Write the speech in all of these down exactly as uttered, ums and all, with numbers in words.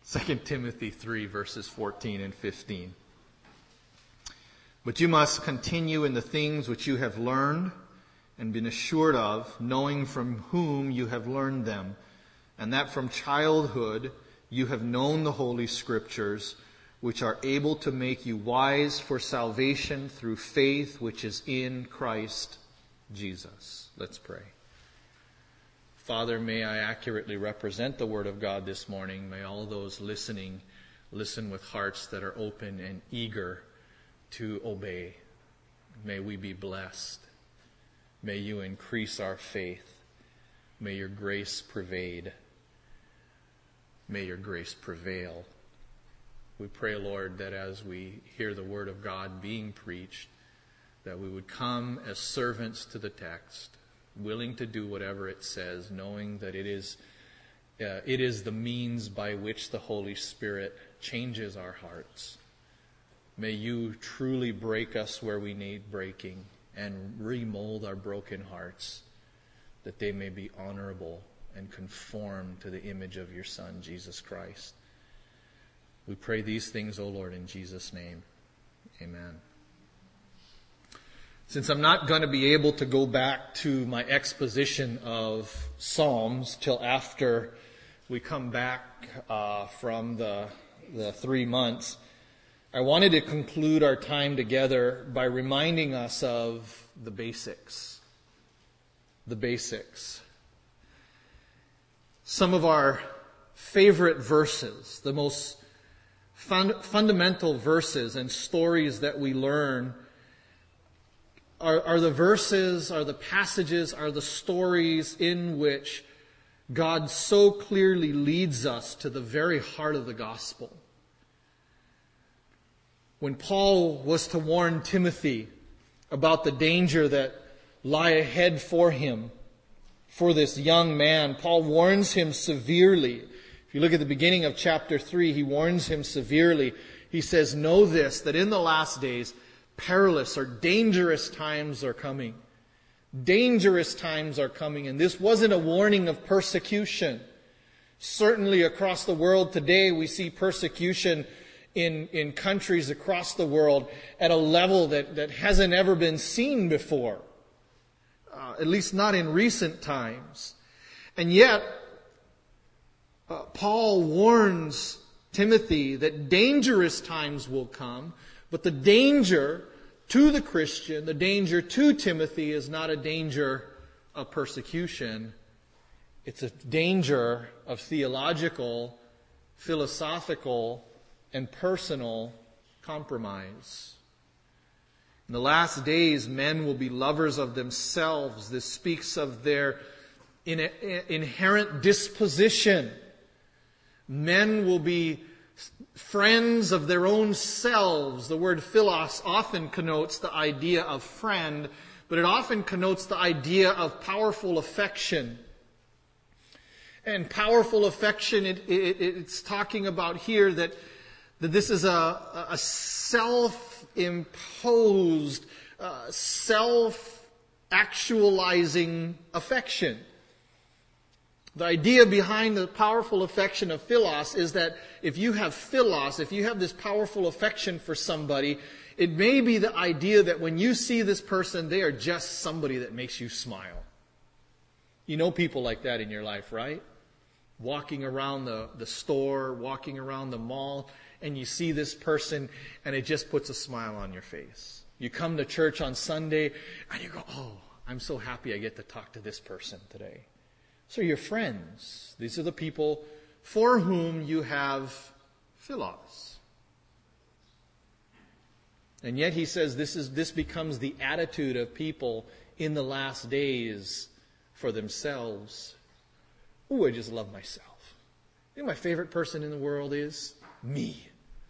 Second Timothy three, verses fourteen and fifteen. But you must continue in the things which you have learned and been assured of, knowing from whom you have learned them, and that from childhood you have known the Holy Scriptures, which are able to make you wise for salvation through faith which is in Christ Jesus. Let's pray. Father, may I accurately represent the Word of God this morning. May all those listening listen with hearts that are open and eager to obey. May we be blessed. May you increase our faith. May your grace pervade. May your grace prevail. We pray, Lord, that as we hear the Word of God being preached, that we would come as servants to the text, willing to do whatever it says, knowing that it is, uh, it is the means by which the Holy Spirit changes our hearts. May you truly break us where we need breaking and remold our broken hearts, that they may be honorable and conform to the image of your Son, Jesus Christ. We pray these things, O Lord, in Jesus' name. Amen. Since I'm not going to be able to go back to my exposition of Psalms till after we come back uh, from the, the three months, I wanted to conclude our time together by reminding us of the basics. The basics. Some of our favorite verses, the most fun, fundamental verses and stories that we learn are, are the verses, are the passages, are the stories in which God so clearly leads us to the very heart of the gospel. When Paul was to warn Timothy about the danger that lie ahead for him, for this young man, Paul warns him severely. If you look at the beginning of chapter three, he warns him severely. He says, "Know this, that in the last days, perilous or dangerous times are coming." Dangerous times are coming. And this wasn't a warning of persecution. Certainly across the world today, we see persecution in, in countries across the world at a level that, that hasn't ever been seen before. Uh, at least not in recent times. And yet, uh, Paul warns Timothy that dangerous times will come, but the danger to the Christian, the danger to Timothy is not a danger of persecution. It's a danger of theological, philosophical, and personal compromise. In the last days, men will be lovers of themselves. This speaks of their in- inherent disposition. Men will be friends of their own selves. The word philos often connotes the idea of friend, but it often connotes the idea of powerful affection. And powerful affection, it, it, it's talking about here that, that this is a, a self-imposed, uh, self-actualizing affection. The idea behind the powerful affection of philos is that if you have philos, if you have this powerful affection for somebody, it may be the idea that when you see this person, they are just somebody that makes you smile. You know people like that in your life, right? Walking around the, the store, walking around the mall, and you see this person, and it just puts a smile on your face. You come to church on Sunday, and you go, "Oh, I'm so happy I get to talk to this person today." So your friends, these are the people for whom you have philos. And yet he says this is this becomes the attitude of people in the last days for themselves. Ooh, I just love myself. You know my favorite person in the world is? Me.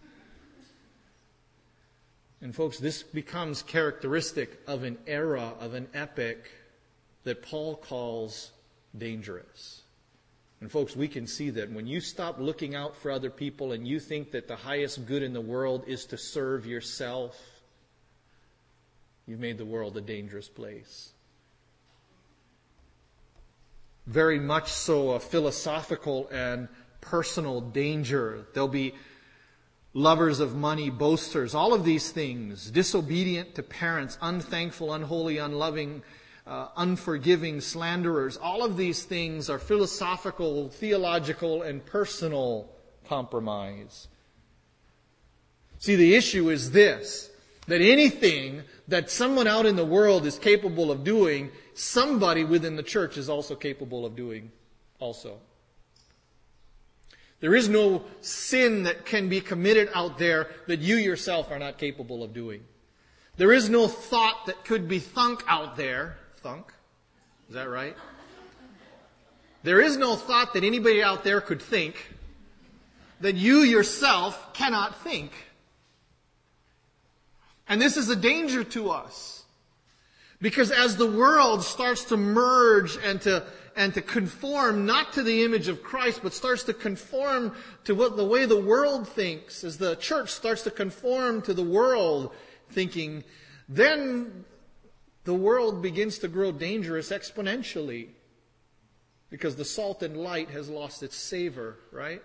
And folks, this becomes characteristic of an era, of an epoch that Paul calls dangerous. And folks, we can see that when you stop looking out for other people and you think that the highest good in the world is to serve yourself, you've made the world a dangerous place. Very much so a philosophical and personal danger. There'll be lovers of money, boasters, all of these things, disobedient to parents, unthankful, unholy, unloving, uh, unforgiving, slanderers. All of these things are philosophical, theological, and personal compromise. See, the issue is this, that anything that someone out in the world is capable of doing, somebody within the church is also capable of doing also. There is no sin that can be committed out there that you yourself are not capable of doing. There is no thought that could be thunk out there. Thunk? Is that right? There is no thought that anybody out there could think that you yourself cannot think. And this is a danger to us. Because as the world starts to merge and to and to conform not to the image of Christ, but starts to conform to what the way the world thinks, as the church starts to conform to the world thinking, then the world begins to grow dangerous exponentially. Because the salt and light has lost its savor, right?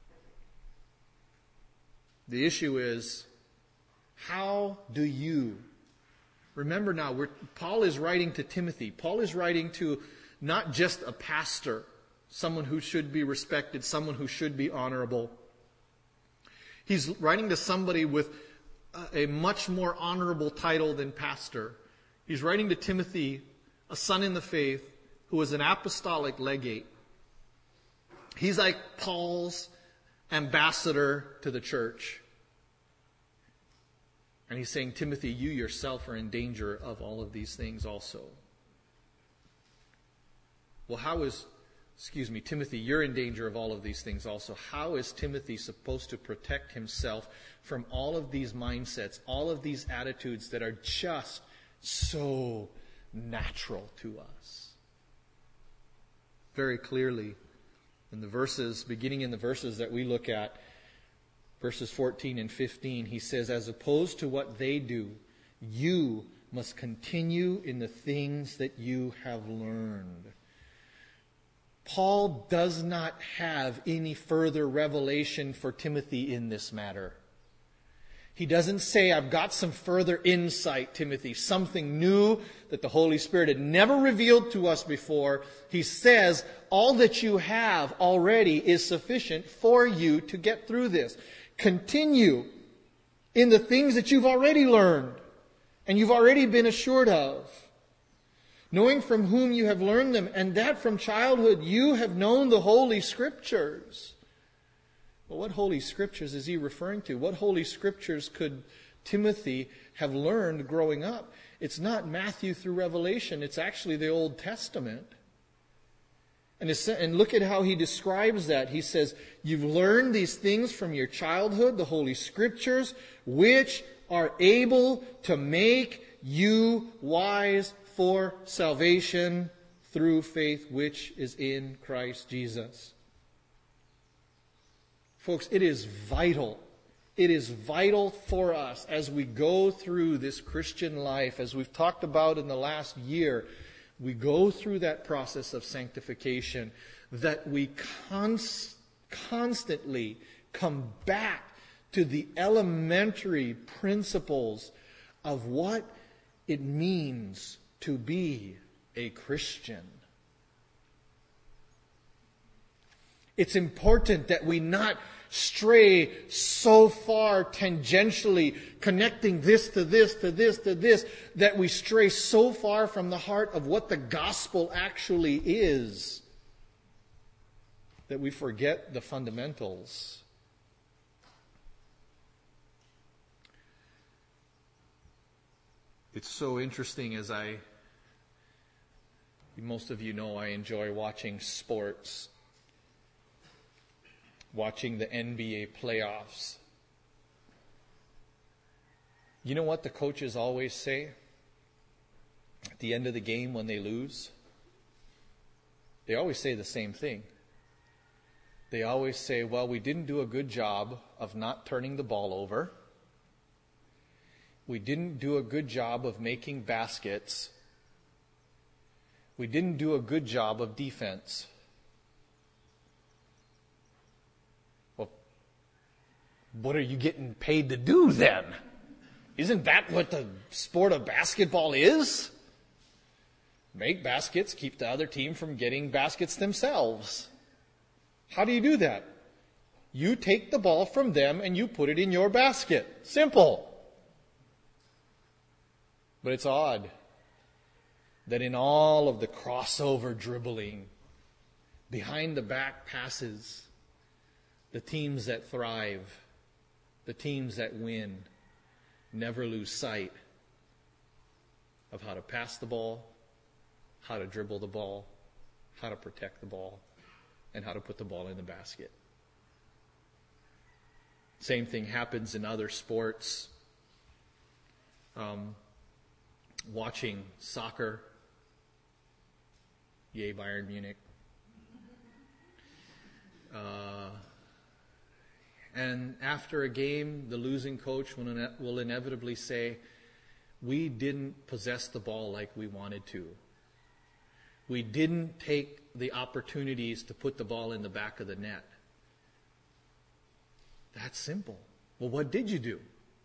The issue is, how do you... Remember now, we're, Paul is writing to Timothy. Paul is writing to not just a pastor, someone who should be respected, someone who should be honorable. He's writing to somebody with a, a much more honorable title than pastor. He's writing to Timothy, a son in the faith, who is an apostolic legate. He's like Paul's ambassador to the church. And he's saying, Timothy, you yourself are in danger of all of these things also. Well, how is, excuse me, Timothy, you're in danger of all of these things also. How is Timothy supposed to protect himself from all of these mindsets, all of these attitudes that are just so natural to us? Very clearly, in the verses, beginning in the verses that we look at, verses fourteen and fifteen, he says, as opposed to what they do, you must continue in the things that you have learned. Paul does not have any further revelation for Timothy in this matter. He doesn't say, I've got some further insight, Timothy, something new that the Holy Spirit had never revealed to us before. He says, all that you have already is sufficient for you to get through this. Continue in the things that you've already learned and you've already been assured of, knowing from whom you have learned them, and that from childhood you have known the Holy Scriptures. Well, what Holy Scriptures is he referring to? What Holy Scriptures could Timothy have learned growing up? It's not Matthew through Revelation. It's actually the Old Testament. And, it's, and look at how he describes that. He says, you've learned these things from your childhood, the Holy Scriptures, which are able to make you wise for salvation through faith which is in Christ Jesus. Folks, it is vital. It is vital for us as we go through this Christian life, as we've talked about in the last year, we go through that process of sanctification, that we const- constantly come back to the elementary principles of what it means to be a Christian. It's important that we not stray so far tangentially, connecting this to this, to this, to this, that we stray so far from the heart of what the gospel actually is, that we forget the fundamentals. It's so interesting, as I, most of you know, I enjoy watching sports. Watching the N B A playoffs. You know what the coaches always say at the end of the game when they lose? They always say the same thing. They always say, well, we didn't do a good job of not turning the ball over. We didn't do a good job of making baskets. We didn't do a good job of defense. what are you getting paid to do then? Isn't that what the sport of basketball is? Make baskets, keep the other team from getting baskets themselves. How do you do that? You take the ball from them and you put it in your basket. Simple. But it's odd that in all of the crossover dribbling, behind the back passes, the teams that thrive, the teams that win, never lose sight of how to pass the ball, how to dribble the ball, how to protect the ball, and how to put the ball in the basket. Same thing happens in other sports. Um, watching soccer, yay Bayern Munich. Uh, and after a game, the losing coach will, ine- will inevitably say, we didn't possess the ball like we wanted to. We didn't take the opportunities to put the ball in the back of the net. That's simple. Well, what did you do?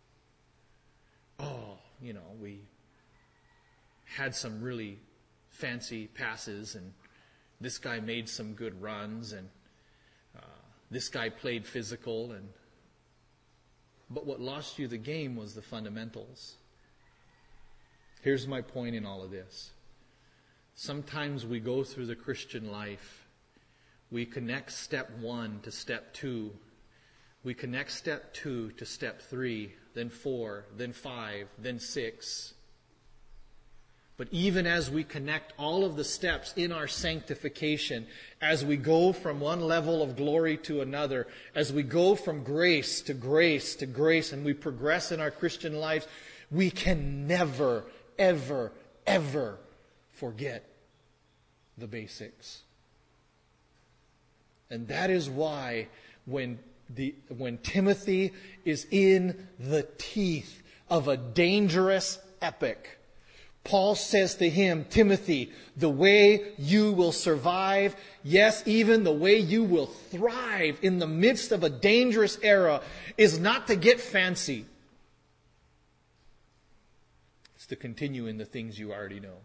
Oh, you know, we had some really fancy passes, and this guy made some good runs, and uh, this guy played physical, and but what lost you the game was the fundamentals. Here's my point in all of this. Sometimes we go through the Christian life. We connect step one to step two. We connect step two to step three, then four, then five, then six. But even as we connect all of the steps in our sanctification, as we go from one level of glory to another, as we go from grace to grace to grace, and we progress in our Christian lives, we can never, ever, ever forget the basics. And that is why when the when Timothy is in the teeth of a dangerous epic, Paul says to him, Timothy, the way you will survive, yes, even the way you will thrive in the midst of a dangerous era, is not to get fancy. It's to continue in the things you already know.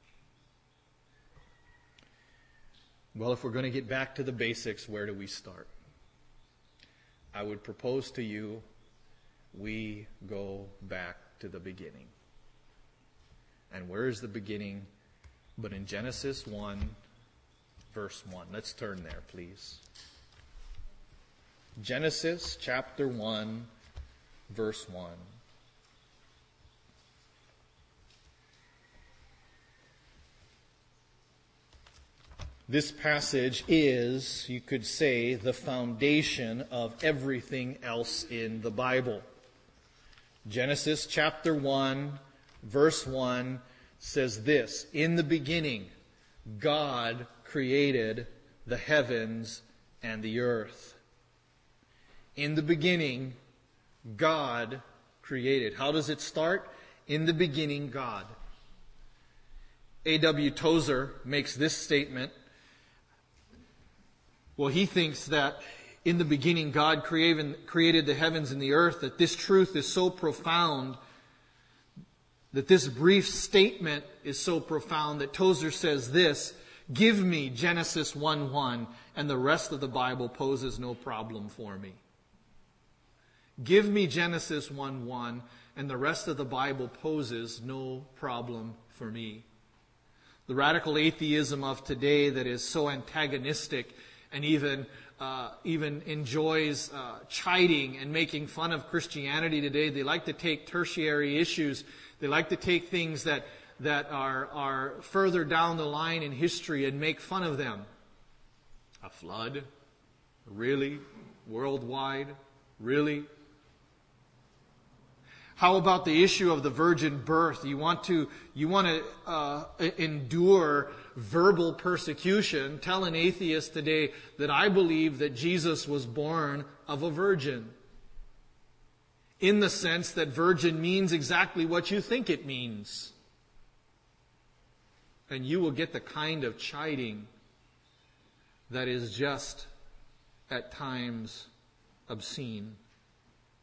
Well, if we're going to get back to the basics, where do we start? I would propose to you, we go back to the beginning. And where is the beginning? But in Genesis one, verse one. Let's turn there, please. Genesis chapter one, verse one. This passage is, you could say, the foundation of everything else in the Bible. Genesis chapter one, verse one says this, in the beginning, God created the heavens and the earth. In the beginning, God created. How does it start? In the beginning, God. A W Tozer makes this statement. Well, he thinks that in the beginning God created the heavens and the earth, that this truth is so profound, that this brief statement is so profound that Tozer says this, give me Genesis one one, and the rest of the Bible poses no problem for me. Give me Genesis one one, and the rest of the Bible poses no problem for me. The radical atheism of today that is so antagonistic and even uh, even enjoys uh, chiding and making fun of Christianity today. They like to take tertiary issues. They like to take things that that are are further down the line in history and make fun of them. A flood? Really? Worldwide? Really? How about the issue of the virgin birth? You want to you want to uh, endure verbal persecution? Tell an atheist today that I believe that Jesus was born of a virgin. In the sense that virgin means exactly what you think it means. And you will get the kind of chiding that is just at times obscene.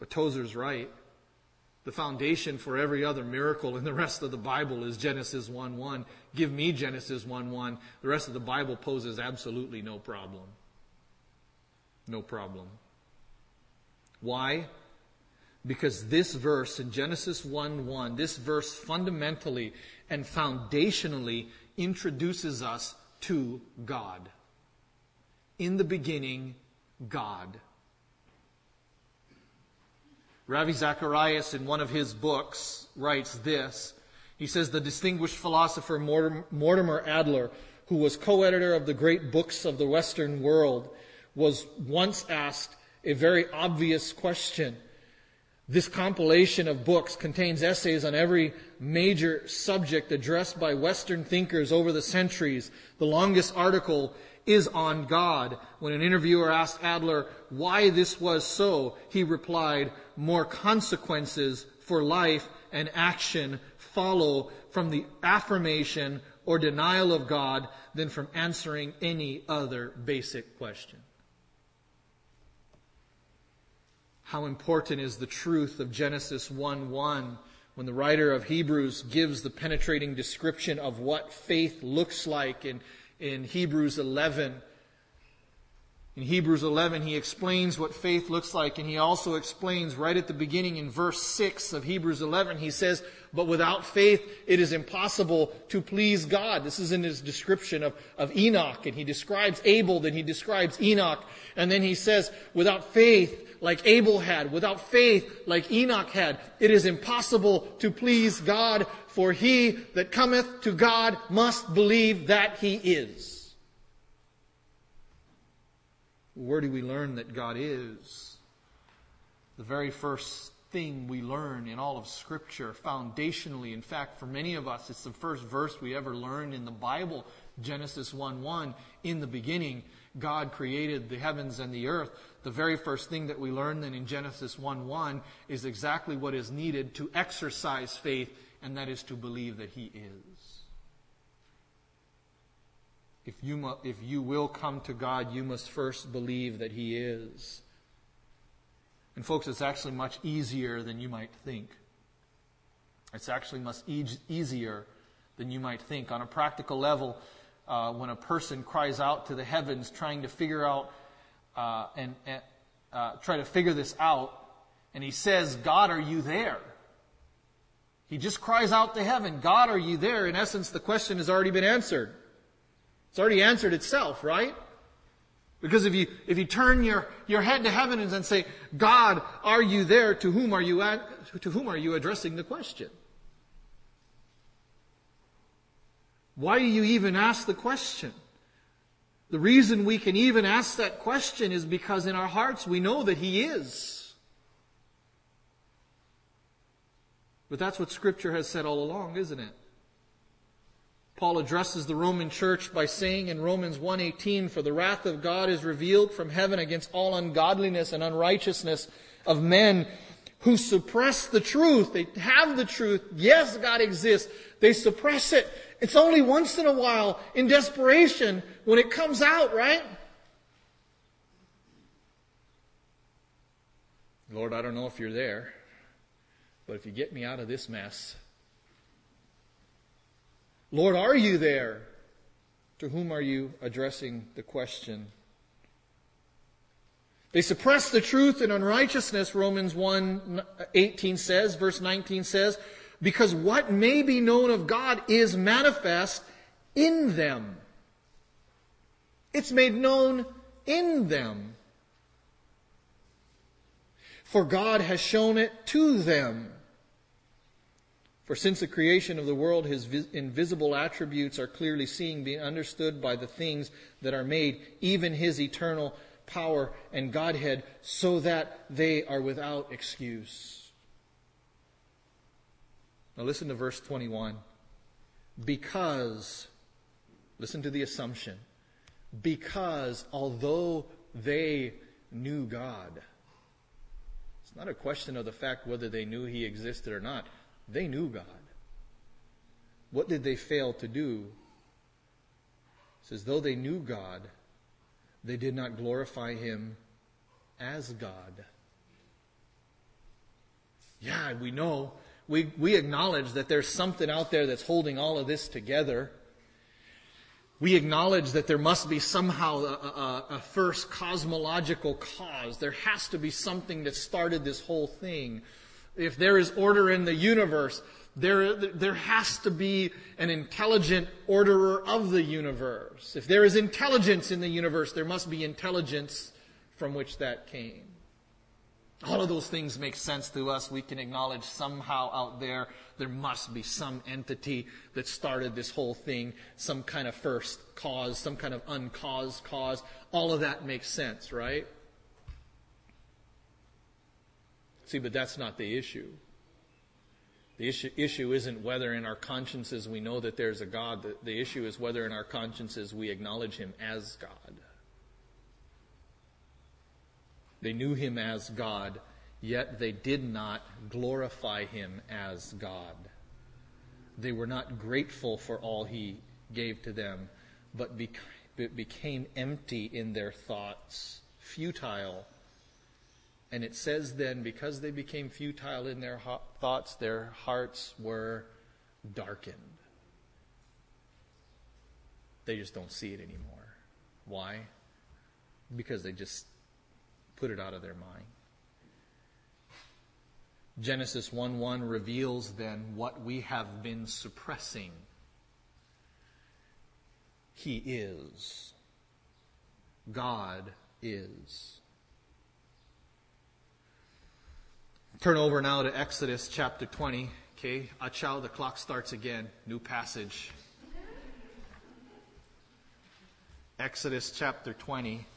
But Tozer's right. The foundation for every other miracle in the rest of the Bible is Genesis one one. Give me Genesis one one. The rest of the Bible poses absolutely no problem. No problem. Why? Because this verse in Genesis one one, this verse fundamentally and foundationally introduces us to God. In the beginning, God. Ravi Zacharias, in one of his books, writes this. He says, the distinguished philosopher Mortimer Adler, who was co-editor of the great books of the Western world, was once asked a very obvious question. This compilation of books contains essays on every major subject addressed by Western thinkers over the centuries. The longest article is on God. When an interviewer asked Adler why this was so, he replied, more consequences for life and action follow from the affirmation or denial of God than from answering any other basic question. How important is the truth of Genesis one one when the writer of Hebrews gives the penetrating description of what faith looks like in, in Hebrews eleven. In Hebrews eleven, he explains what faith looks like, and he also explains right at the beginning in verse six of Hebrews eleven, he says, but without faith it is impossible to please God. This is in his description of, of Enoch, and he describes Abel, then he describes Enoch, and then he says, without faith like Abel had, without faith like Enoch had, it is impossible to please God, for he that cometh to God must believe that he is. Where do we learn that God is? The very first thing we learn in all of Scripture, foundationally. In fact, for many of us, it's the first verse we ever learned in the Bible, Genesis one one. In the beginning, God created the heavens and the earth. The very first thing that we learn then in Genesis one one is exactly what is needed to exercise faith, and that is to believe that He is. If you, mu- if you will come to God, you must first believe that He is. And folks, it's actually much easier than you might think. It's actually much e- easier than you might think. On a practical level, uh, when a person cries out to the heavens trying to figure out, uh, and, and uh, try to figure this out, and he says, God, are you there? He just cries out to heaven, God, are you there? In essence, the question has already been answered. It's already answered itself, right? Because if you if you turn your, your head to heaven and then say, God, are you there? To whom are you at, to whom are you addressing the question? Why do you even ask the question? The reason we can even ask that question is because in our hearts we know that He is. But that's what Scripture has said all along, isn't it? Paul addresses the Roman church by saying in Romans one eighteen, for the wrath of God is revealed from heaven against all ungodliness and unrighteousness of men who suppress the truth. They have the truth. Yes, God exists. They suppress it. It's only once in a while, in desperation, when it comes out, right? Lord, I don't know if you're there, but if you get me out of this mess, Lord, are you there? To whom are you addressing the question? They suppress the truth in unrighteousness, Romans one eighteen says, verse nineteen says, because what may be known of God is manifest in them. It's made known in them. For God has shown it to them. For since the creation of the world, His vis- invisible attributes are clearly seen, being understood by the things that are made, even His eternal power and Godhead, so that they are without excuse. Now listen to verse twenty-one. Because, listen to the assumption, because although they knew God, it's not a question of the fact whether they knew He existed or not. They knew God. What did they fail to do? It says, though they knew God, they did not glorify Him as God. Yeah, we know. We, we acknowledge that there's something out there that's holding all of this together. We acknowledge that there must be somehow a, a, a first cosmological cause. There has to be something that started this whole thing. If there is order in the universe, there, there has to be an intelligent orderer of the universe. If there is intelligence in the universe, there must be intelligence from which that came. All of those things make sense to us. We can acknowledge somehow out there, there must be some entity that started this whole thing, some kind of first cause, some kind of uncaused cause. All of that makes sense, right? See, but that's not the issue. The issue, issue isn't whether in our consciences we know that there's a God. The, the issue is whether in our consciences we acknowledge Him as God. They knew Him as God, yet they did not glorify Him as God. They were not grateful for all He gave to them, but beca- became empty in their thoughts, futile. And it says then, because they became futile in their ho- thoughts, their hearts were darkened. They just don't see it anymore. Why? Because they just put it out of their mind. Genesis one one reveals then what we have been suppressing. He is. God is. Turn over now to Exodus chapter twenty. Okay, Achao, the clock starts again. New passage. Exodus chapter twenty.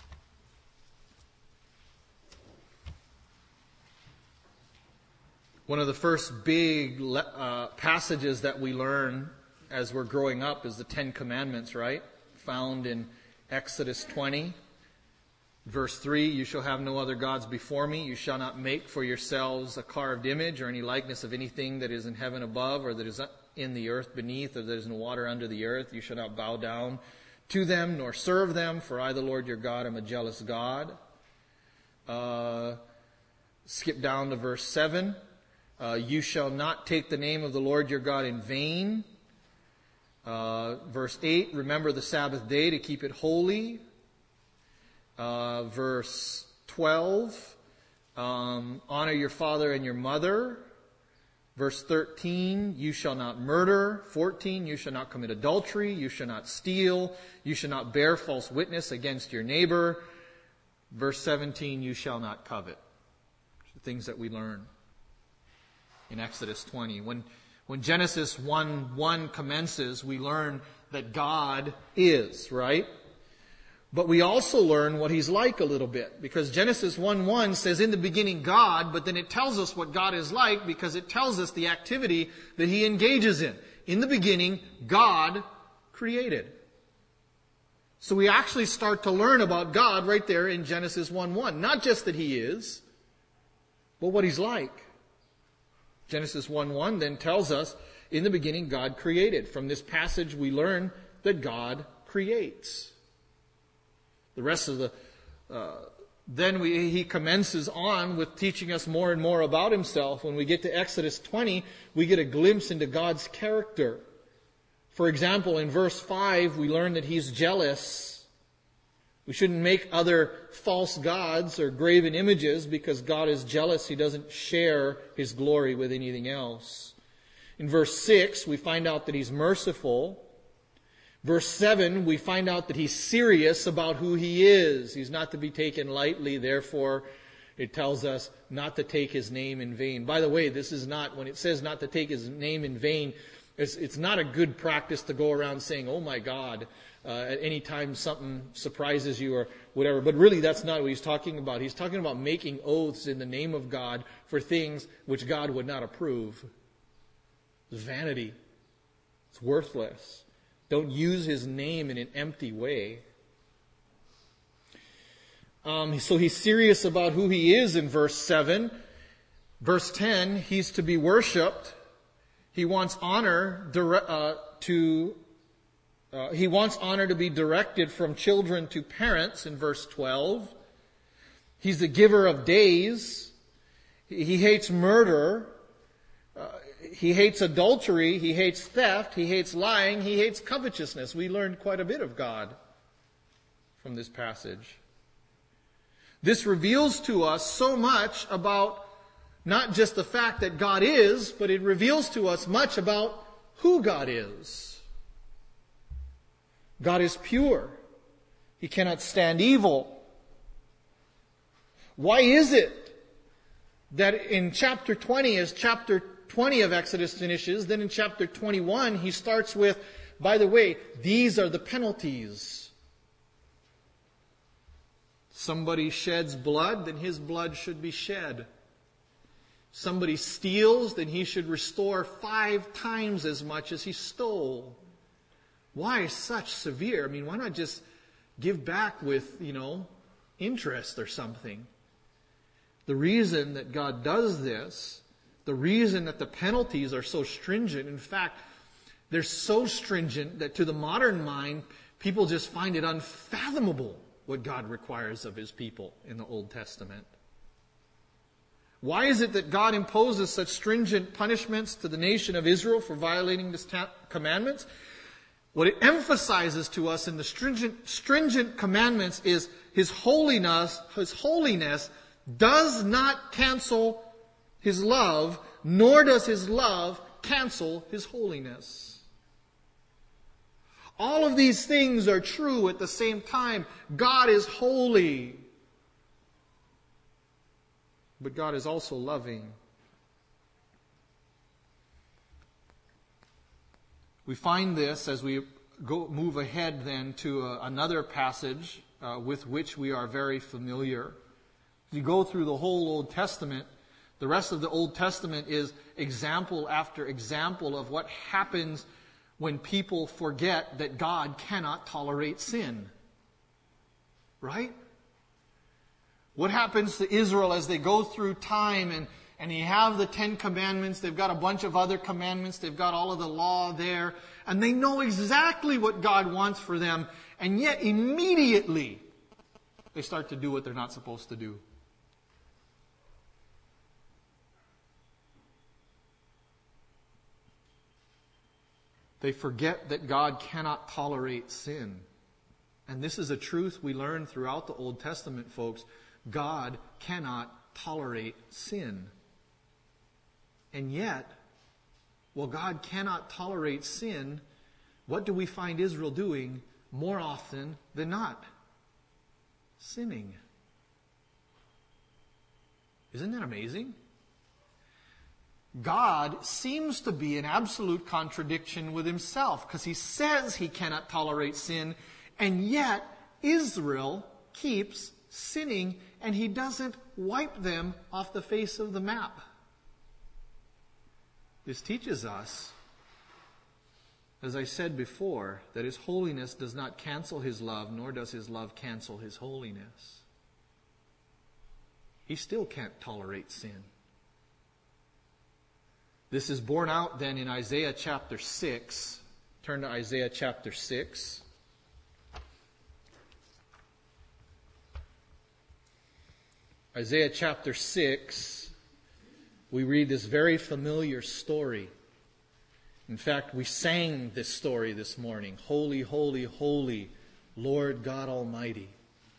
One of the first big uh, passages that we learn as we're growing up is the Ten Commandments, right? Found in Exodus twenty, verse three, you shall have no other gods before me. You shall not make for yourselves a carved image or any likeness of anything that is in heaven above or that is in the earth beneath or that is in water under the earth. You shall not bow down to them nor serve them, for I, the Lord your God, am a jealous God. Uh, skip down to verse seven. Uh, you shall not take the name of the Lord your God in vain. Uh, verse eight, remember the Sabbath day to keep it holy. Uh, verse twelve, um, honor your father and your mother. Verse thirteen, you shall not murder. fourteen, you shall not commit adultery. You shall not steal. You shall not bear false witness against your neighbor. Verse seventeen, you shall not covet. The things that we learn in Exodus twenty. When, when Genesis one one commences, we learn that God is, right? But we also learn what He's like a little bit. Because Genesis one one says, in the beginning God, but then it tells us what God is like because it tells us the activity that He engages in. In the beginning, God created. So we actually start to learn about God right there in Genesis one one. Not just that He is, but what He's like. Genesis one one then tells us, in the beginning God created. From this passage we learn that God creates. The rest of the, uh, then we, he commences on with teaching us more and more about Himself. When we get to Exodus twenty, we get a glimpse into God's character. For example, in verse five, we learn that He's jealous. We shouldn't make other false gods or graven images because God is jealous. He doesn't share His glory with anything else. In verse six, we find out that He's merciful. Verse seven, we find out that He's serious about who He is. He's not to be taken lightly. Therefore, it tells us not to take His name in vain. By the way, this is not, when it says not to take His name in vain, it's, it's not a good practice to go around saying, oh my God, uh, at any time something surprises you or whatever. But really, that's not what He's talking about. He's talking about making oaths in the name of God for things which God would not approve. It's vanity. It's worthless. Don't use His name in an empty way. Um, so He's serious about who He is in verse seven. Verse ten, He's to be worshipped. He wants honor uh, to uh, He wants honor to be directed from children to parents in verse twelve. He's the giver of days. He hates murder. Uh, he hates adultery. He hates theft. He hates lying. He hates covetousness. We learned quite a bit of God from this passage. This reveals to us so much about not just the fact that God is, but it reveals to us much about who God is. God is pure. He cannot stand evil. Why is it that in chapter twenty, as chapter twenty of Exodus finishes, then in chapter twenty-one he starts with, by the way, these are the penalties. Somebody sheds blood, then his blood should be shed. Somebody steals, then he should restore five times as much as he stole. Why such severe? I mean, why not just give back with, you know, interest or something? The reason that God does this, the reason that the penalties are so stringent, in fact, they're so stringent that to the modern mind, people just find it unfathomable what God requires of His people in the Old Testament. Why is it that God imposes such stringent punishments to the nation of Israel for violating His ta- commandments? What it emphasizes to us in the stringent, stringent commandments is His holiness, His holiness does not cancel His love, nor does His love cancel His holiness. All of these things are true at the same time. God is holy. But God is also loving. We find this as we go move ahead then to a, another passage uh, with which we are very familiar. As you go through the whole Old Testament, the rest of the Old Testament is example after example of what happens when people forget that God cannot tolerate sin. Right? What happens to Israel as they go through time and, and you have the Ten Commandments, they've got a bunch of other commandments, they've got all of the law there, and they know exactly what God wants for them, and yet immediately they start to do what they're not supposed to do. They forget that God cannot tolerate sin. And this is a truth we learn throughout the Old Testament, folks. God cannot tolerate sin. And yet, well, God cannot tolerate sin. What do we find Israel doing more often than not? Sinning. Isn't that amazing? God seems to be in absolute contradiction with Himself because He says He cannot tolerate sin, and yet Israel keeps sinning and He doesn't wipe them off the face of the map. This teaches us, as I said before, that His holiness does not cancel His love, nor does His love cancel His holiness. He still can't tolerate sin. This is borne out then in Isaiah chapter six. Turn to Isaiah chapter six. Isaiah chapter six, we read this very familiar story. In fact, we sang this story this morning. Holy, holy, holy, Lord God Almighty.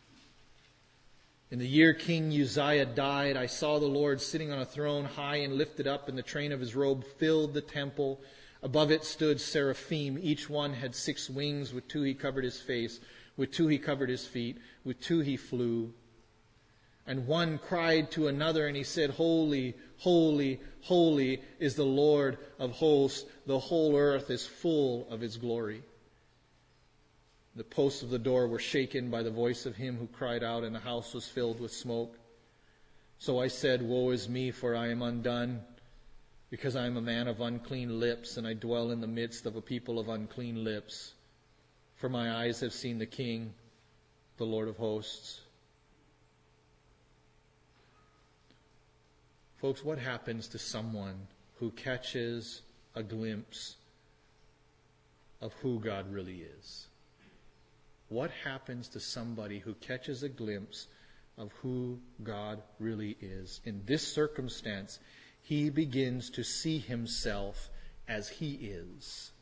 In the year King Uzziah died, I saw the Lord sitting on a throne high and lifted up, and the train of His robe filled the temple. Above it stood seraphim. Each one had six wings. With two He covered His face. With two He covered His feet. With two He flew. And one cried to another, and he said, Holy, holy, holy is the Lord of hosts. The whole earth is full of His glory. The posts of the door were shaken by the voice of him who cried out, and the house was filled with smoke. So I said, Woe is me, for I am undone, because I am a man of unclean lips, and I dwell in the midst of a people of unclean lips. For my eyes have seen the King, the Lord of hosts. Folks, what happens to someone who catches a glimpse of who God really is? What happens to somebody who catches a glimpse of who God really is. In this circumstance, he begins to see himself as he is.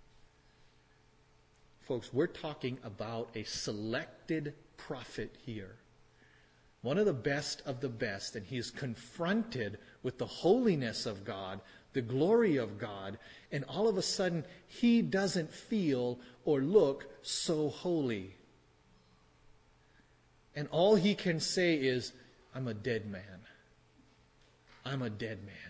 Folks, we're talking about a selected prophet here. One of the best of the best, and he is confronted with the holiness of God, the glory of God, and all of a sudden he doesn't feel or look so holy. And all he can say is, I'm a dead man. I'm a dead man.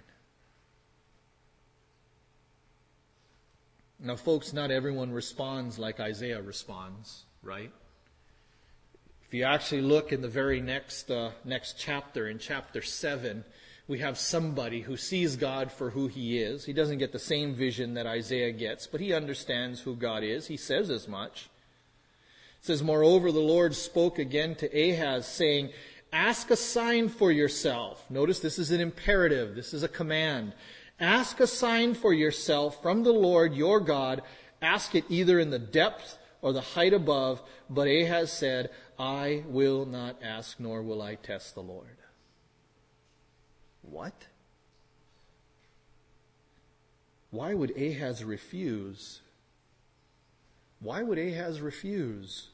Now, folks, not everyone responds like Isaiah responds, right? If you actually look in the very next uh, next chapter, in chapter seven, we have somebody who sees God for who he is. He doesn't get the same vision that Isaiah gets, but he understands who God is. He says as much. It says, moreover, the Lord spoke again to Ahaz, saying, ask a sign for yourself. Notice this is an imperative. This is a command. Ask a sign for yourself from the Lord your God. Ask it either in the depth or the height above. But Ahaz said, I will not ask, nor will I test the Lord. What? Why would Ahaz refuse? Why would Ahaz refuse?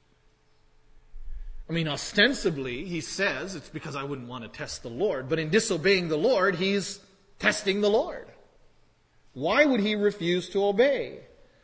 I mean, ostensibly, he says, it's because I wouldn't want to test the Lord. But in disobeying the Lord, he's testing the Lord. Why would he refuse to obey?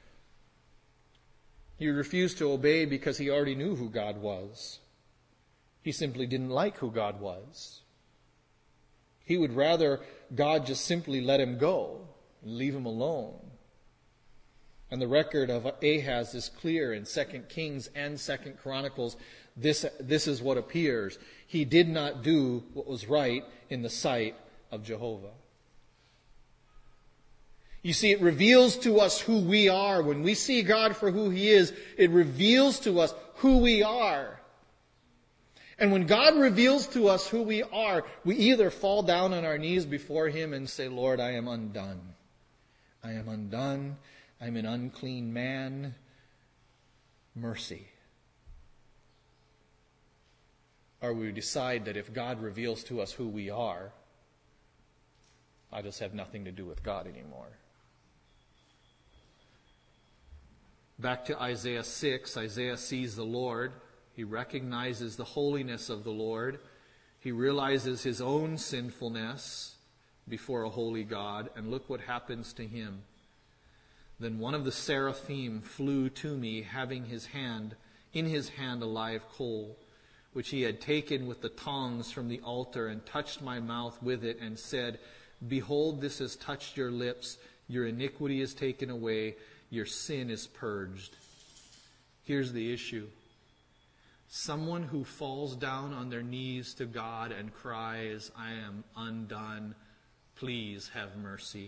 He refused to obey because he already knew who God was. He simply didn't like who God was. He would rather God just simply let him go and leave him alone. And the record of Ahaz is clear in Second Kings and Second Chronicles. This, this is what appears. He did not do what was right in the sight of Jehovah. You see, it reveals to us who we are. When we see God for who he is, it reveals to us who we are. And when God reveals to us who we are, we either fall down on our knees before him and say, Lord, I am undone. I am undone. I'm an unclean man. Mercy. Or we decide that if God reveals to us who we are, I just have nothing to do with God anymore. Back to Isaiah six, Isaiah sees the Lord. He recognizes the holiness of the Lord. He realizes his own sinfulness before a holy God. And look what happens to him. Then one of the seraphim flew to me, having his hand, in his hand a live coal, which he had taken with the tongs from the altar, and touched my mouth with it, and said, behold, this has touched your lips. Your iniquity is taken away. Your sin is purged. Here's the issue. Someone who falls down on their knees to God and cries, I am undone. Please have mercy.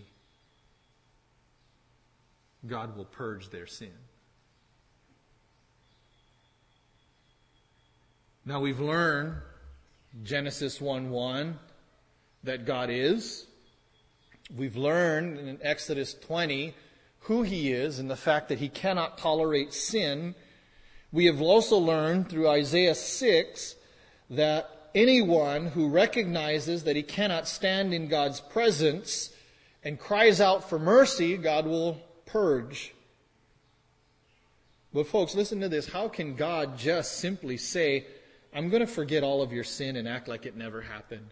God will purge their sin. Now we've learned, Genesis one one, that God is. We've learned in Exodus twenty who he is and the fact that he cannot tolerate sin. We have also learned through Isaiah six that anyone who recognizes that he cannot stand in God's presence and cries out for mercy, God will purge. But folks, listen to this. How can God just simply say, I'm going to forget all of your sin and act like it never happened?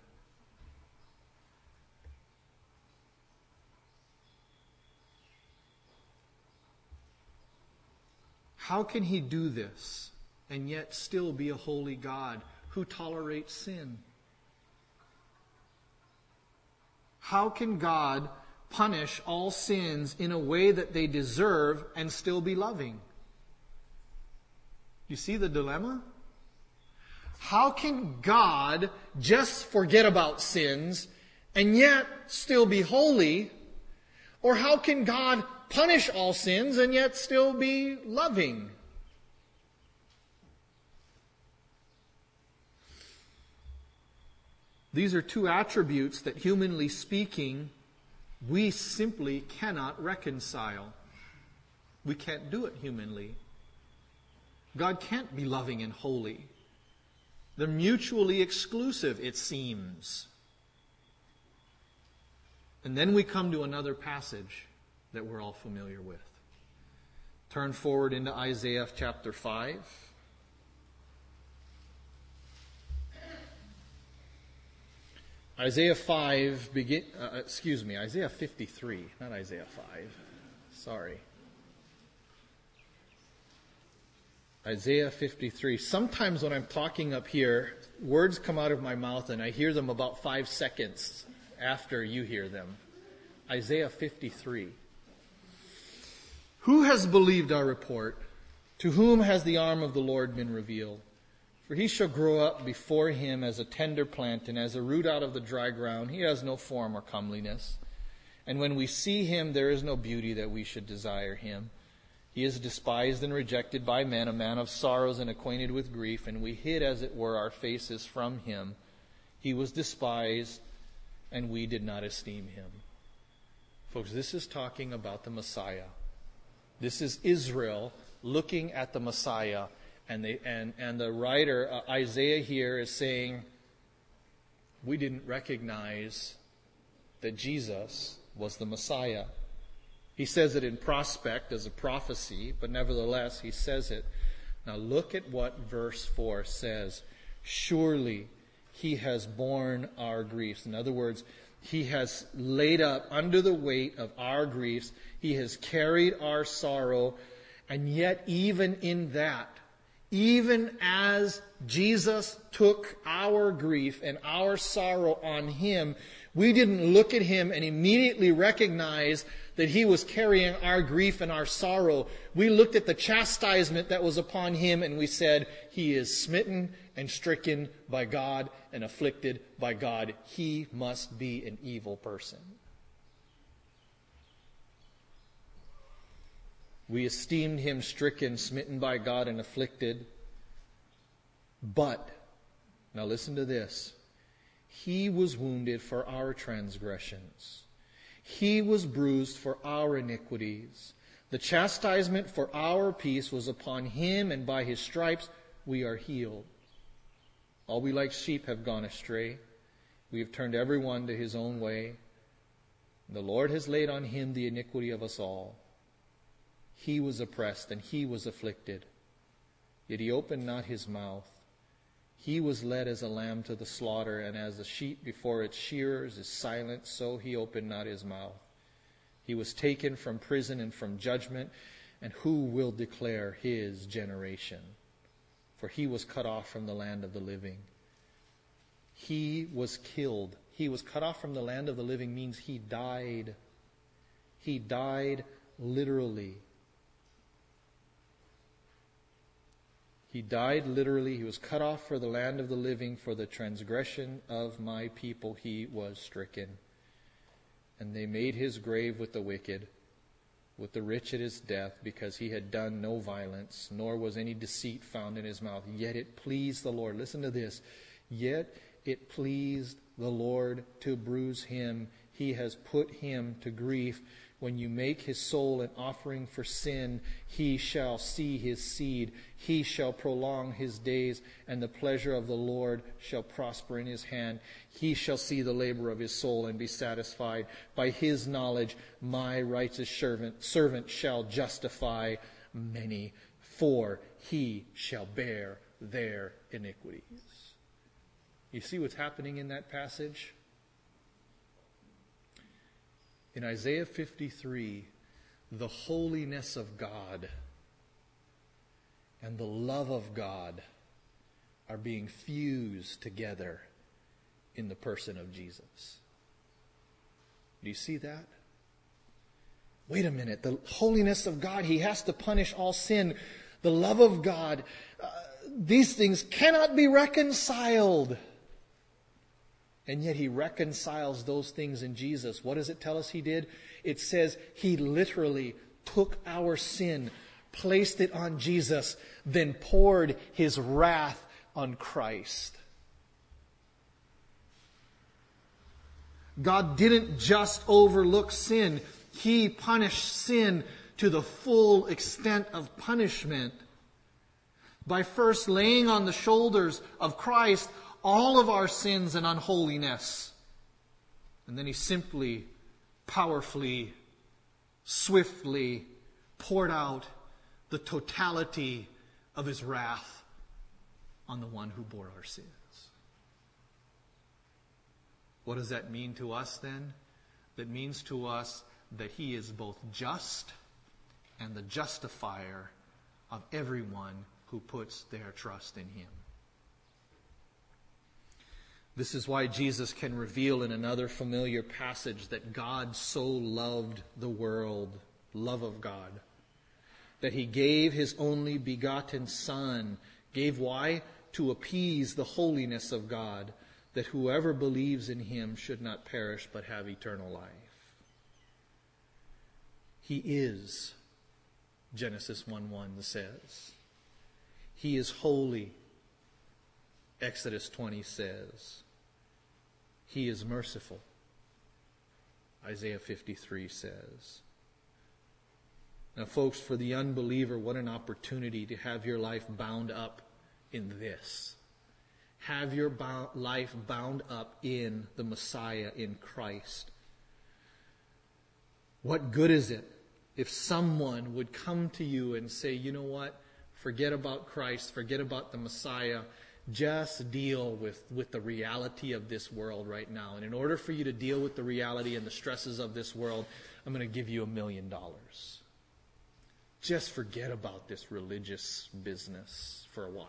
How can he do this and yet still be a holy God who tolerates sin? How can God punish all sins in a way that they deserve and still be loving? You see the dilemma? How can God just forget about sins and yet still be holy? Or how can God punish all sins and yet still be loving? These are two attributes that, humanly speaking, we simply cannot reconcile. We can't do it humanly. God can't be loving and holy They're mutually exclusive, it seems. And then we come to another passage that we're all familiar with. Turn forward into Isaiah chapter five. Isaiah five begin. Uh, excuse me, Isaiah fifty-three, not Isaiah five. Sorry. Isaiah fifty-three. Sometimes when I'm talking up here, words come out of my mouth and I hear them about five seconds after you hear them. Isaiah fifty-three. Who has believed our report? To whom has the arm of the Lord been revealed? For he shall grow up before him as a tender plant, and as a root out of the dry ground. He has no form or comeliness. And when we see him, there is no beauty that we should desire him. He is despised and rejected by men, a man of sorrows and acquainted with grief, and we hid, as it were, our faces from him. He was despised, and we did not esteem him. Folks, this is talking about the Messiah. This is Israel looking at the Messiah. And, they, and, and the writer, uh, Isaiah here, is saying, we didn't recognize that Jesus was the Messiah. He says it in prospect as a prophecy, but nevertheless he says it. Now look at what verse four says. Surely he has borne our griefs. In other words, he has laid up under the weight of our griefs. He has carried our sorrow. And yet even in that, even as Jesus took our grief and our sorrow on him, we didn't look at him and immediately recognize that he was carrying our grief and our sorrow. We looked at the chastisement that was upon him and we said, he is smitten and stricken by God and afflicted by God. He must be an evil person. We esteemed him stricken, smitten by God, and afflicted. But, now listen to this, he was wounded for our transgressions. He was bruised for our iniquities. The chastisement for our peace was upon him, and by his stripes we are healed. All we like sheep have gone astray. We have turned every one to his own way. The Lord has laid on him the iniquity of us all. He was oppressed and he was afflicted, yet he opened not his mouth. He was led as a lamb to the slaughter, and as a sheep before its shearers is silent, so he opened not his mouth. He was taken from prison and from judgment, and who will declare his generation? For he was cut off from the land of the living. He was killed. He was cut off from the land of the living means he died. He died literally. He died literally. He was cut off for the land of the living. For the transgression of my people he was stricken. And they made his grave with the wicked, with the rich at his death, because he had done no violence, nor was any deceit found in his mouth. Yet it pleased the Lord. Listen to this. Yet it pleased the Lord to bruise him. He has put him to grief. When you make his soul an offering for sin, he shall see his seed. He shall prolong his days, and the pleasure of the Lord shall prosper in his hand. He shall see the labor of his soul and be satisfied. By his knowledge, my righteous servant, servant shall justify many, for he shall bear their iniquities. You see what's happening in that passage? In Isaiah fifty-three, the holiness of God and the love of God are being fused together in the person of Jesus. Do you see that? Wait a minute. The holiness of God, he has to punish all sin. The love of God, uh, these things cannot be reconciled. And yet he reconciles those things in Jesus. What does it tell us he did? It says he literally took our sin, placed it on Jesus, then poured his wrath on Christ. God didn't just overlook sin. He punished sin to the full extent of punishment. by first laying on the shoulders of Christ all of our sins and unholiness. And then he simply, powerfully, swiftly poured out the totality of his wrath on the one who bore our sins. What does that mean to us then? That means to us that he is both just and the justifier of everyone who puts their trust in him. This is why Jesus can reveal in another familiar passage that God so loved the world, love of God, that he gave his only begotten Son. Gave why? To appease the holiness of God, that whoever believes in him should not perish but have eternal life. He is, Genesis one one says. He is holy, Exodus twenty says. He is merciful, Isaiah fifty-three says. Now, folks, for the unbeliever, what an opportunity to have your life bound up in this. Have your bo- life bound up in the Messiah, in Christ. What good is it if someone would come to you and say, you know what, forget about Christ, forget about the Messiah, just deal with, with the reality of this world right now. And in order for you to deal with the reality and the stresses of this world, I'm going to give you a million dollars. Just forget about this religious business for a while.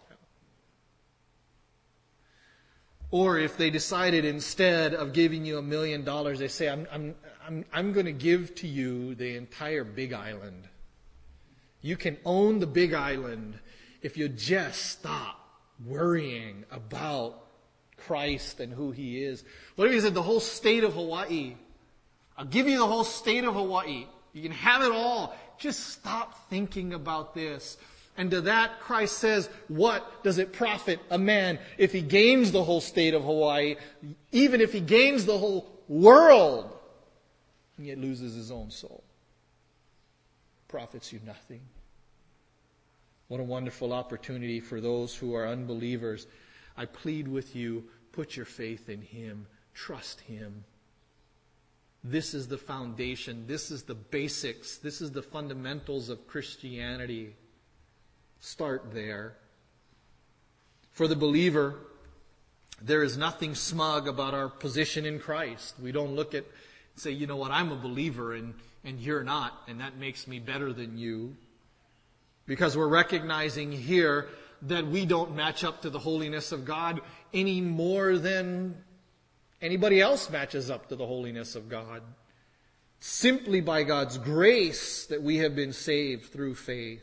Or if they decided instead of giving you a million dollars, they say, I'm, I'm, I'm, I'm going to give to you the entire Big Island. You can own the Big Island if you just stop worrying about Christ and who he is. What if he said the whole state of Hawaii? I'll give you the whole state of Hawaii. You can have it all. Just stop thinking about this. And to that, Christ says, what does it profit a man if he gains the whole state of Hawaii, even if he gains the whole world, and yet loses his own soul? Profits you nothing. What a wonderful opportunity for those who are unbelievers. I plead with you, put your faith in him. Trust him. This is the foundation. This is the basics. This is the fundamentals of Christianity. Start there. For the believer, there is nothing smug about our position in Christ. We don't look at and say, you know what, I'm a believer and, and you're not, and that makes me better than you. Because we're recognizing here that we don't match up to the holiness of God any more than anybody else matches up to the holiness of God. Simply by God's grace that we have been saved through faith.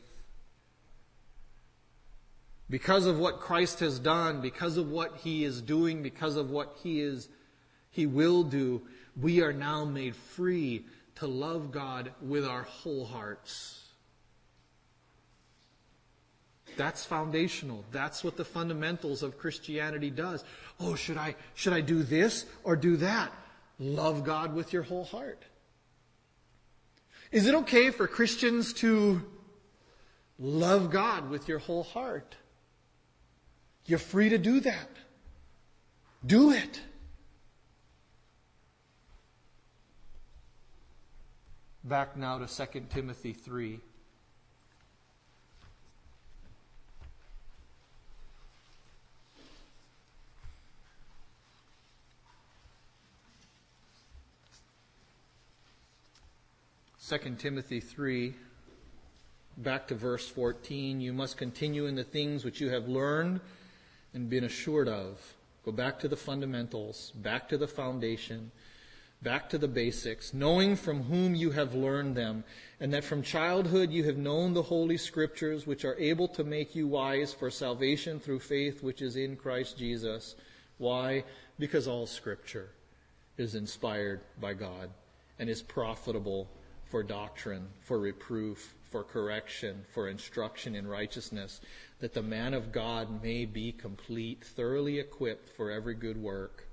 Because of what Christ has done, because of what he is doing, because of what he is, he will do, we are now made free to love God with our whole hearts. That's foundational. That's what the fundamentals of Christianity does. Oh, should I, should I do this or do that? Love God with your whole heart. Is it okay for Christians to love God with your whole heart? You're free to do that. Do it. Back now to Second Timothy three. Second Timothy three, back to verse fourteen. You must continue in the things which you have learned and been assured of. Go back to the fundamentals, back to the foundation, back to the basics, knowing from whom you have learned them, and that from childhood you have known the Holy Scriptures, which are able to make you wise for salvation through faith which is in Christ Jesus. Why? Because all Scripture is inspired by God and is profitable for doctrine, for reproof, for correction, for instruction in righteousness, that the man of God may be complete, thoroughly equipped for every good work.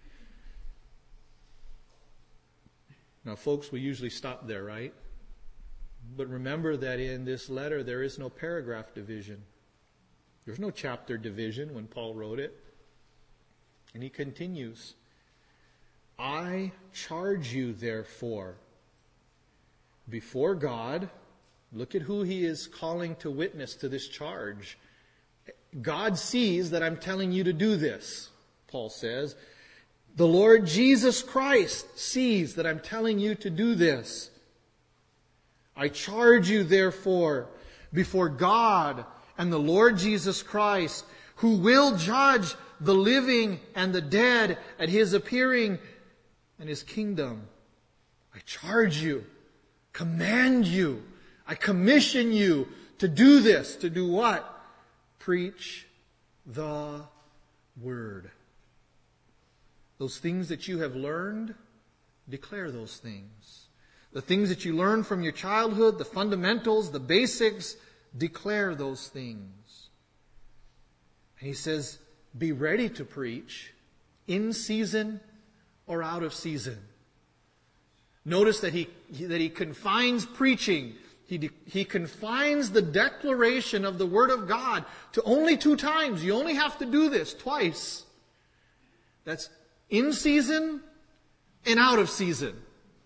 Now, folks, we usually stop there, right? But remember that in this letter there is no paragraph division. There's no chapter division when Paul wrote it. And he continues, I charge you, therefore, before God, look at who he is calling to witness to this charge. God sees that I'm telling you to do this, Paul says. The Lord Jesus Christ sees that I'm telling you to do this. I charge you, therefore, before God and the Lord Jesus Christ, who will judge the living and the dead at his appearing and his kingdom. I charge you, command you, I commission you to do this. To do what? Preach the word. Those things that you have learned, declare those things. The things that you learned from your childhood, the fundamentals, the basics, declare those things. And he says, be ready to preach in season or out of season. Notice that he, that he confines preaching. He, de- he confines the declaration of the Word of God to only two times. You only have to do this twice. That's in season and out of season.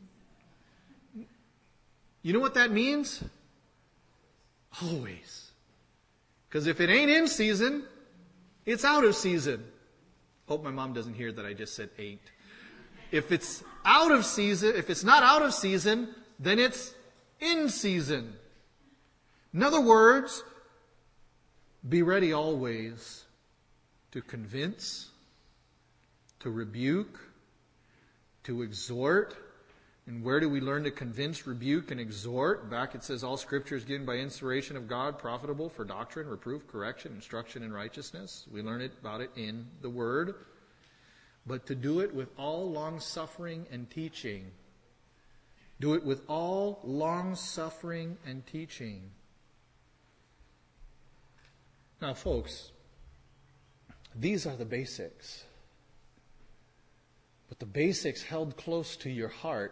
You know what that means? Always. Because if it ain't in season, it's out of season. Hope my mom doesn't hear that I just said ain't. If it's out of season, if it's not out of season, then it's in season. In other words, be ready always to convince, to rebuke, to exhort. And where do we learn to convince, rebuke, and exhort? Back it says, all Scripture is given by inspiration of God, profitable for doctrine, reproof, correction, instruction in righteousness. We learn it about it in the Word. But to do it with all long-suffering and teaching. Do it with all long-suffering and teaching. Now, folks, these are the basics. But the basics held close to your heart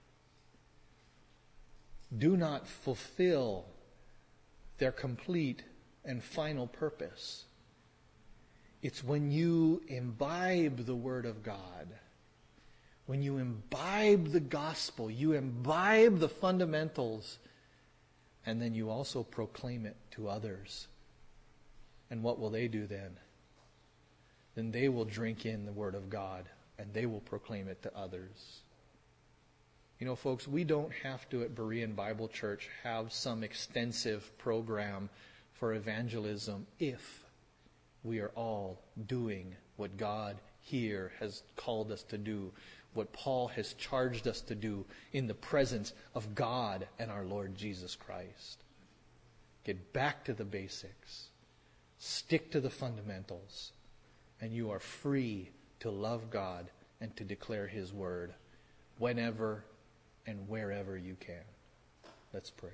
do not fulfill their complete and final purpose. It's when you imbibe the Word of God, when you imbibe the gospel, you imbibe the fundamentals, and then you also proclaim it to others. And what will they do then? Then they will drink in the Word of God, and they will proclaim it to others. You know, folks, we don't have to at Berean Bible Church have some extensive program for evangelism if we are all doing what God here has called us to do, what Paul has charged us to do in the presence of God and our Lord Jesus Christ. Get back to the basics. Stick to the fundamentals. And you are free to love God and to declare His word whenever and wherever you can. Let's pray.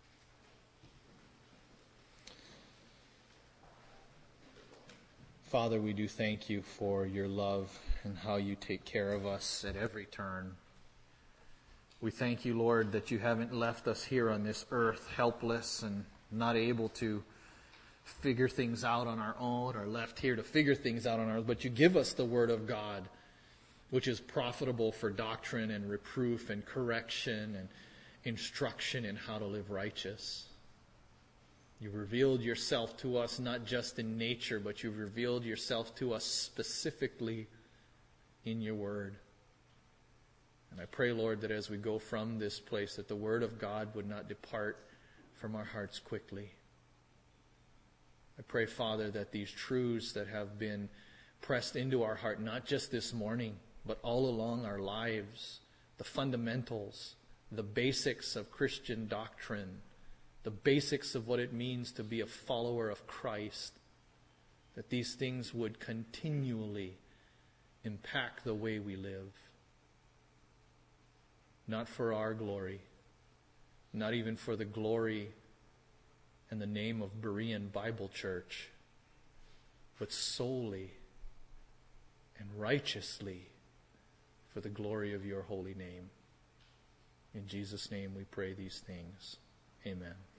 Father, we do thank you for your love and how you take care of us at every turn. We thank you, Lord, that you haven't left us here on this earth helpless and not able to figure things out on our own, or left here to figure things out on our own, but you give us the Word of God, which is profitable for doctrine and reproof and correction and instruction in how to live righteous. You've revealed yourself to us not just in nature, but you've revealed yourself to us specifically in your Word. And I pray, Lord, that as we go from this place, that the Word of God would not depart from our hearts quickly. I pray, Father, that these truths that have been pressed into our heart, not just this morning, but all along our lives, the fundamentals, the basics of Christian doctrine, the basics of what it means to be a follower of Christ, that these things would continually impact the way we live. Not for our glory, not even for the glory and the name of Berean Bible Church, but solely and righteously for the glory of your holy name. In Jesus' name we pray these things. Amen.